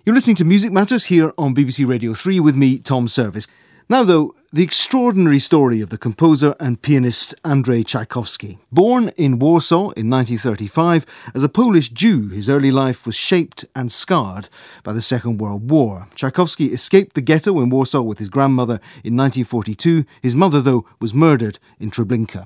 You're listening to Music Matters here on BBC Radio 3 with me, Tom Service. Now, though, the extraordinary story of the composer and pianist Andrzej Tchaikovsky. Born in Warsaw in 1935, as a Polish Jew, his early life was shaped and scarred by the Second World War. Tchaikovsky escaped the ghetto in Warsaw with his grandmother in 1942. His mother, though, was murdered in Treblinka.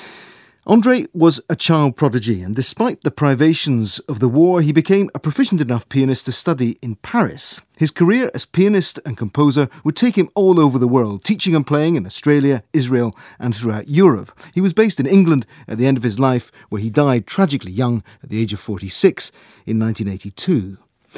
Andrzej was a child prodigy, and despite the privations of the war, he became a proficient enough pianist to study in Paris. His career as pianist and composer would take him all over the world, teaching and playing in Australia, Israel and throughout Europe. He was based in England at the end of his life, where he died tragically young at the age of 46 in 1982.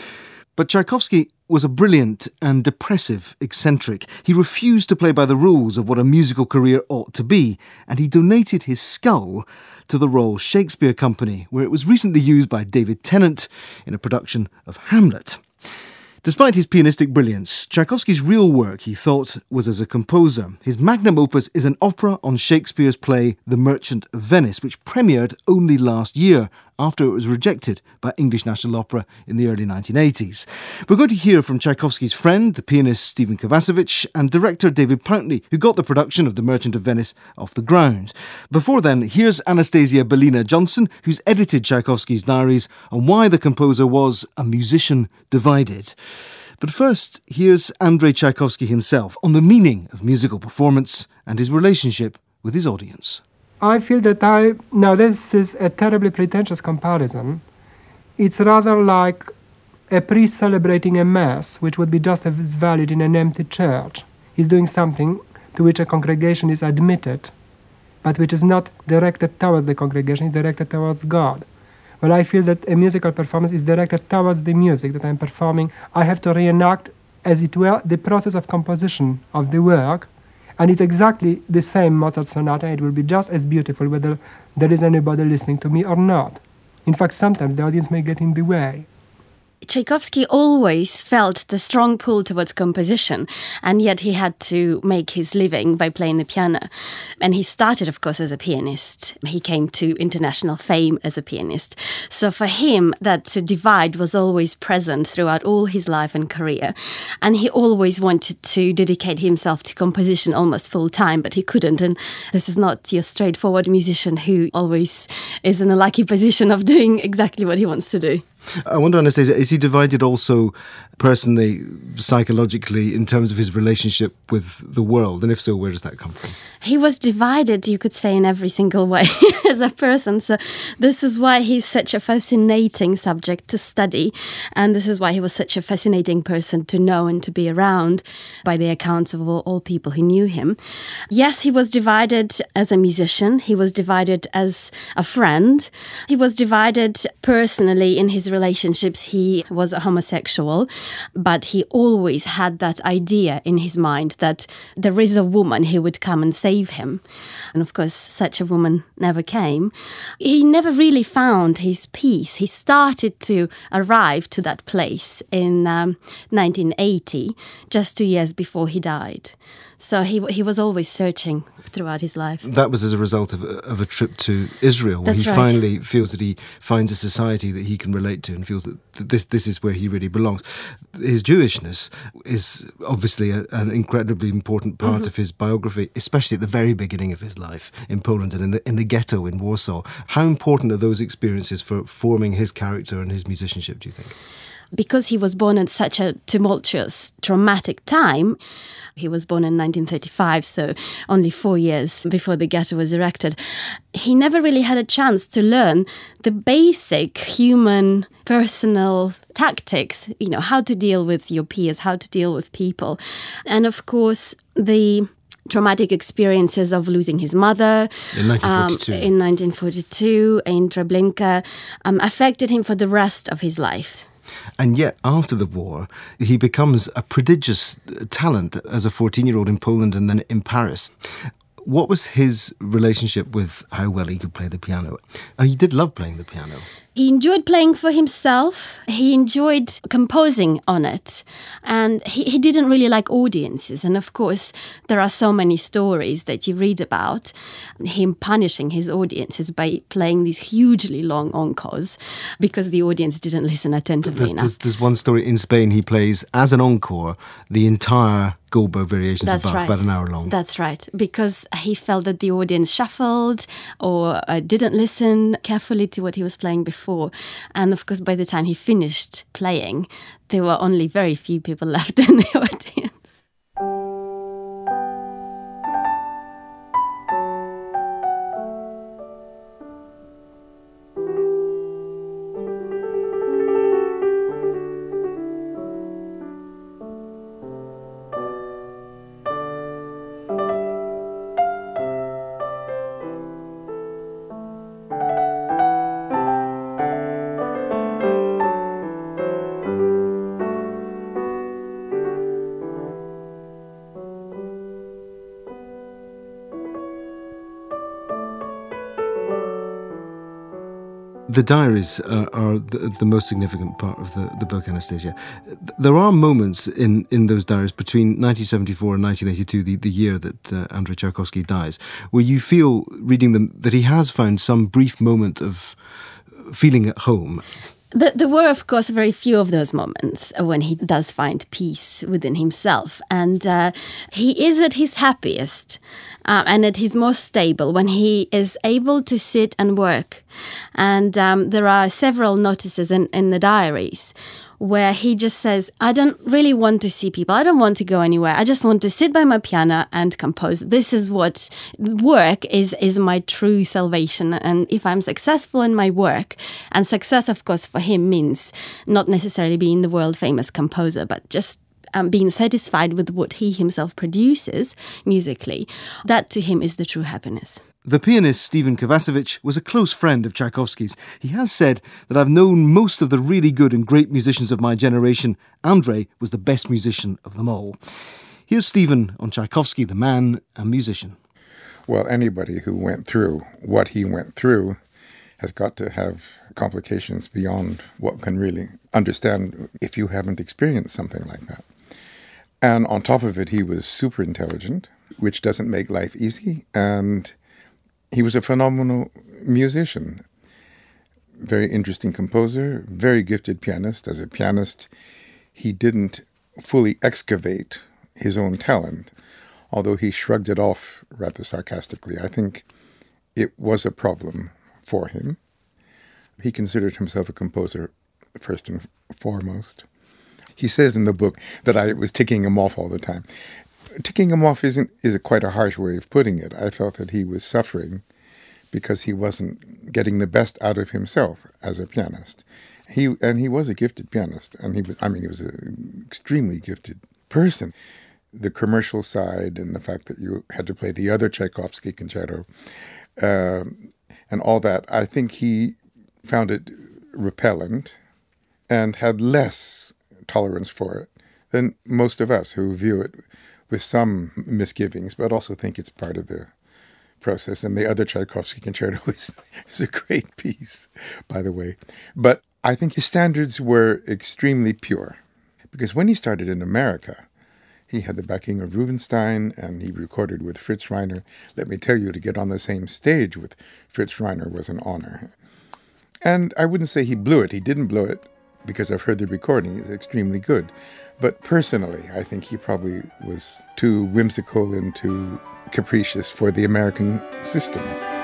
But Tchaikovsky was a brilliant and depressive eccentric. He refused to play by the rules of what a musical career ought to be, and he donated his skull to the Royal Shakespeare Company, where it was recently used by David Tennant in a production of Hamlet. Despite his pianistic brilliance, Tchaikovsky's real work, he thought, was as a composer. His magnum opus is an opera on Shakespeare's play The Merchant of Venice, which premiered only last year after it was rejected by English National Opera in the early 1980s. We're going to hear from Tchaikovsky's friend, the pianist Stephen Kovacevic, and director David Pountney, who got the production of The Merchant of Venice off the ground. Before then, here's Anastasia Bellina Johnson, who's edited Tchaikovsky's diaries on why the composer was a musician divided. But first, here's Andrzej Tchaikovsky himself on the meaning of musical performance and his relationship with his audience. I feel that now this is a terribly pretentious comparison. It's rather like a priest celebrating a mass, which would be just as valid in an empty church. He's doing something to which a congregation is admitted, but which is not directed towards the congregation, it's directed towards God. Well, I feel that a musical performance is directed towards the music that I'm performing. I have to reenact, as it were, the process of composition of the work. And it's exactly the same Mozart sonata. It will be just as beautiful whether there is anybody listening to me or not. In fact, sometimes the audience may get in the way. Tchaikovsky always felt the strong pull towards composition, and yet he had to make his living by playing the piano. And he started, of course, as a pianist. He came to international fame as a pianist. So for him, that divide was always present throughout all his life and career. And he always wanted to dedicate himself to composition almost full time, but he couldn't. And this is not your straightforward musician who always is in a lucky position of doing exactly what he wants to do. I wonder, Anastasia, is he divided also personally, psychologically, in terms of his relationship with the world? And if so, where does that come from? He was divided, you could say, in every single way as a person. So this is why he's such a fascinating subject to study. And this is why he was such a fascinating person to know and to be around by the accounts of all people who knew him. Yes, he was divided as a musician. He was divided as a friend. He was divided personally in his relationships. He was a homosexual, but he always had that idea in his mind that there is a woman who would come and save him. And of course, such a woman never came. He never really found his peace. He started to arrive to that place in 1980, just 2 years before he died. So he was always searching throughout his life. That was as a result of a trip to Israel, where That's he right. finally feels that he finds a society that he can relate to and feels that this is where he really belongs. His Jewishness is obviously an incredibly important part of his biography, especially at the very beginning of his life in Poland and in the ghetto in Warsaw. How important are those experiences for forming his character and his musicianship, do you think? Because he was born at such a tumultuous, traumatic time. He was born in 1935, so only 4 years before the ghetto was erected. He never really had a chance to learn the basic human, personal tactics, how to deal with your peers, how to deal with people. And of course, the traumatic experiences of losing his mother in 1942 in Treblinka affected him for the rest of his life. And yet, after the war, he becomes a prodigious talent as a 14-year-old in Poland and then in Paris. What was his relationship with how well he could play the piano? He did love playing the piano. He enjoyed playing for himself. He enjoyed composing on it. And he didn't really like audiences. And of course, there are so many stories that you read about him punishing his audiences by playing these hugely long encores because the audience didn't listen attentively enough. There's one story in Spain, he plays as an encore the entire Goldberg variations That's of Bach, right. about an hour long. That's right, because he felt that the audience shuffled or didn't listen carefully to what he was playing before. And of course, by the time he finished playing, there were only very few people left in the audience. The diaries are the most significant part of the book, Anastasia. There are moments in those diaries between 1974 and 1982, the year that Andrei Tchaikovsky dies, where you feel, reading them, that he has found some brief moment of feeling at home. There were, of course, very few of those moments when he does find peace within himself. And he is at his happiest and at his most stable when he is able to sit and work. And there are several notices in the diaries where he just says, I don't really want to see people. I don't want to go anywhere. I just want to sit by my piano and compose. This is what work is my true salvation. And if I'm successful in my work, and success, of course, for him means not necessarily being the world famous composer, but just being satisfied with what he himself produces musically, that to him is the true happiness. The pianist Stephen Kovacevic was a close friend of Tchaikovsky's. He has said that I've known most of the really good and great musicians of my generation. Andrei was the best musician of them all. Here's Stephen on Tchaikovsky, the man and musician. Well, anybody who went through what he went through has got to have complications beyond what can really understand if you haven't experienced something like that. And on top of it, he was super intelligent, which doesn't make life easy, and he was a phenomenal musician, very interesting composer, very gifted pianist. As a pianist, he didn't fully excavate his own talent, although he shrugged it off rather sarcastically. I think it was a problem for him. He considered himself a composer first and foremost. He says in the book that I was ticking him off all the time. Ticking him off is quite a harsh way of putting it. I felt that he was suffering because he wasn't getting the best out of himself as a pianist. He was a gifted pianist, and he was an extremely gifted person. The commercial side and the fact that you had to play the other Tchaikovsky concerto and all that, I think he found it repellent and had less tolerance for it than most of us who view it with some misgivings, but also think it's part of the process. And the other Tchaikovsky concerto is a great piece, by the way. But I think his standards were extremely pure, because when he started in America, he had the backing of Rubinstein, and he recorded with Fritz Reiner. Let me tell you, to get on the same stage with Fritz Reiner was an honor. And I wouldn't say he blew it. He didn't blow it, because I've heard the recording. It's extremely good. But personally, I think he probably was too whimsical and too capricious for the American system.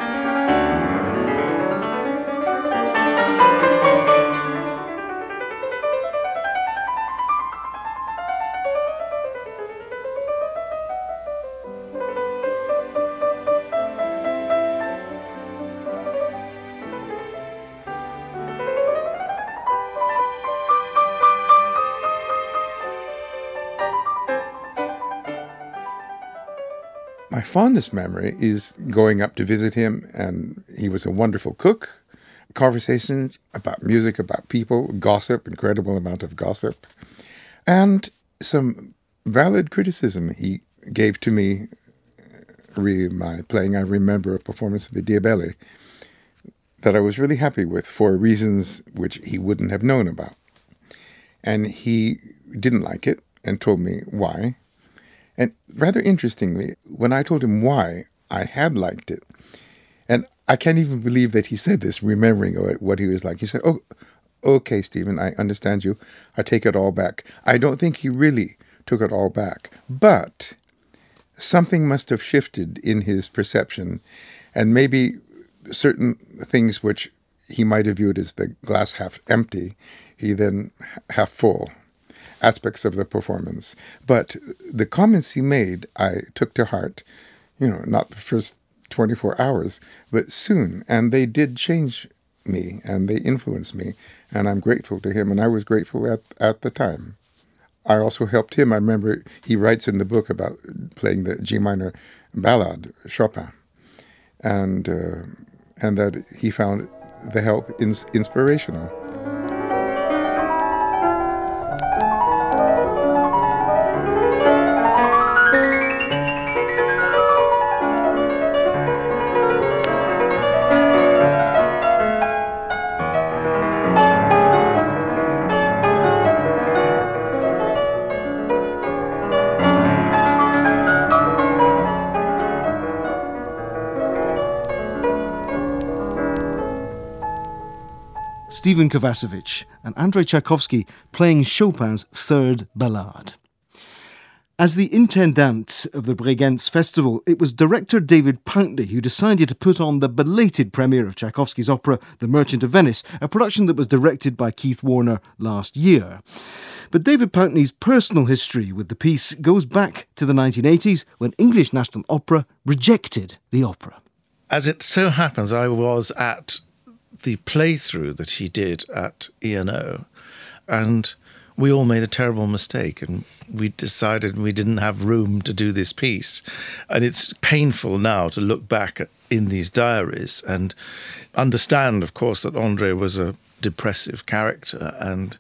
My fondest memory is going up to visit him, and he was a wonderful cook. Conversations about music, about people, gossip, incredible amount of gossip, and some valid criticism he gave to me. My playing, I remember a performance of the Diabelli, that I was really happy with for reasons which he wouldn't have known about. And he didn't like it and told me why. And rather interestingly, when I told him why I had liked it, and I can't even believe that he said this, remembering what he was like. He said, "Oh, okay, Stephen, I understand you. I take it all back." I don't think he really took it all back, but something must have shifted in his perception, and maybe certain things which he might have viewed as the glass half empty, he then half full aspects of the performance. But the comments he made, I took to heart, not the first 24 hours, but soon. And they did change me and they influenced me. And I'm grateful to him. And I was grateful at the time. I also helped him. I remember he writes in the book about playing the G minor ballad, Chopin. And that he found the help inspirational. Stephen Kovacevic and Andrei Tchaikovsky playing Chopin's third ballade. As the intendant of the Bregenz Festival, it was director David Pountney who decided to put on the belated premiere of Tchaikovsky's opera The Merchant of Venice, a production that was directed by Keith Warner last year. But David Pountney's personal history with the piece goes back to the 1980s when English National Opera rejected the opera. As it so happens, I was at the playthrough that he did at E&O, and we all made a terrible mistake, and we decided we didn't have room to do this piece. And it's painful now to look back in these diaries and understand, of course, that Andrei was a depressive character, and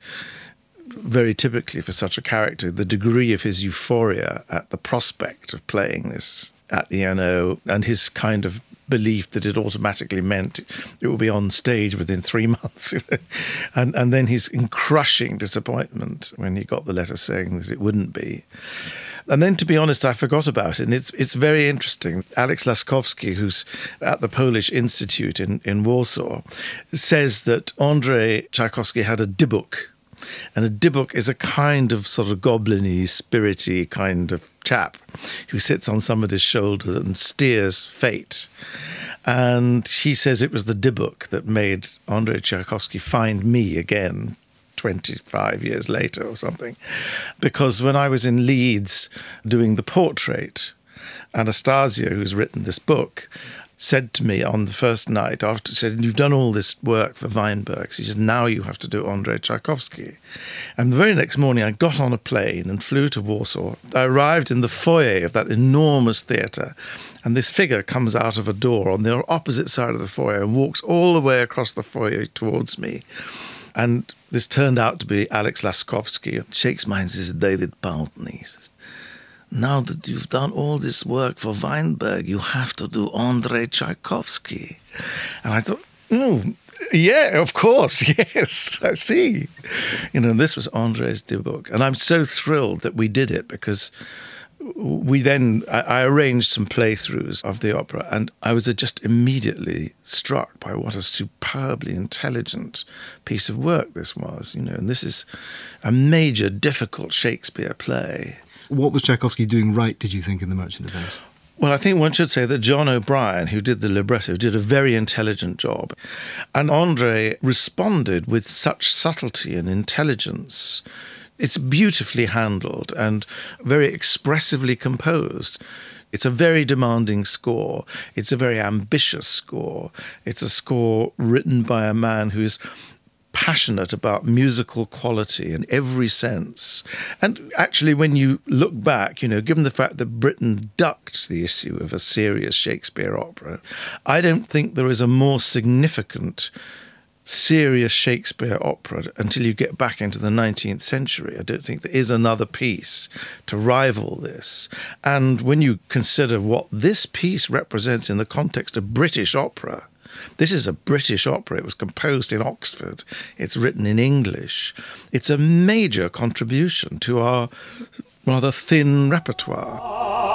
very typically for such a character, the degree of his euphoria at the prospect of playing this at E&O and his kind of belief that it automatically meant it would be on stage within 3 months. and then his crushing disappointment when he got the letter saying that it wouldn't be. And then, to be honest, I forgot about it. And it's very interesting. Alex Laskowski, who's at the Polish Institute in Warsaw, says that Andrei Tchaikovsky had a dybbuk. And a dybbuk is a kind of sort of goblin-y, spirity kind of chap who sits on somebody's shoulder and steers fate. And he says it was the dybbuk that made Andrei Tchaikovsky find me again 25 years later or something. Because when I was in Leeds doing the portrait, Anastasia, who's written this book, said to me on the first night after, said, "You've done all this work for Weinberg." She said, "Now you have to do Andrei Tchaikovsky." And the very next morning I got on a plane and flew to Warsaw. I arrived in the foyer of that enormous theatre, and this figure comes out of a door on the opposite side of the foyer and walks all the way across the foyer towards me. And this turned out to be Alex Laskowski. Shakes my hand and says, "David Pountney, now that you've done all this work for Weinberg, you have to do Andrei Tchaikovsky." And I thought, yeah, of course, yes, I see. This was Andrei's dybbuk. And I'm so thrilled that we did it because I arranged some playthroughs of the opera, and I was just immediately struck by what a superbly intelligent piece of work this was, and this is a major, difficult Shakespeare play. What was Tchaikovsky doing right, did you think, in The Merchant of Venice? Well, I think one should say that John O'Brien, who did the libretto, did a very intelligent job. And Andrei responded with such subtlety and intelligence. It's beautifully handled and very expressively composed. It's a very demanding score. It's a very ambitious score. It's a score written by a man who's passionate about musical quality in every sense. And actually, when you look back, given the fact that Britain ducked the issue of a serious Shakespeare opera, I don't think there is a more significant serious Shakespeare opera until you get back into the 19th century. I don't think there is another piece to rival this. And when you consider what this piece represents in the context of British opera, This is a British opera. It was composed in Oxford. It's written in English. It's a major contribution to our rather thin repertoire.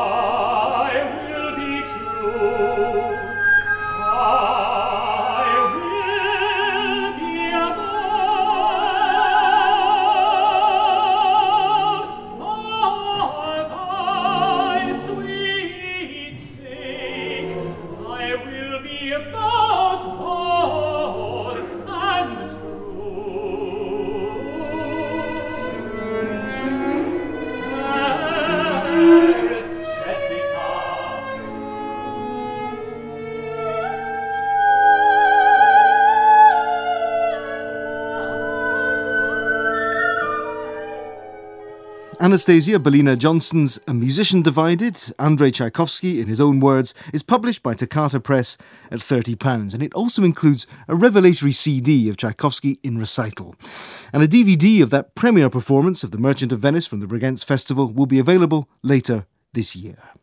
Anastasia Belina Johnson's A Musician Divided, Andrei Tchaikovsky, in his own words, is published by Toccata Press at £30, and it also includes a revelatory CD of Tchaikovsky in recital. And a DVD of that premiere performance of The Merchant of Venice from the Bregenz Festival will be available later this year.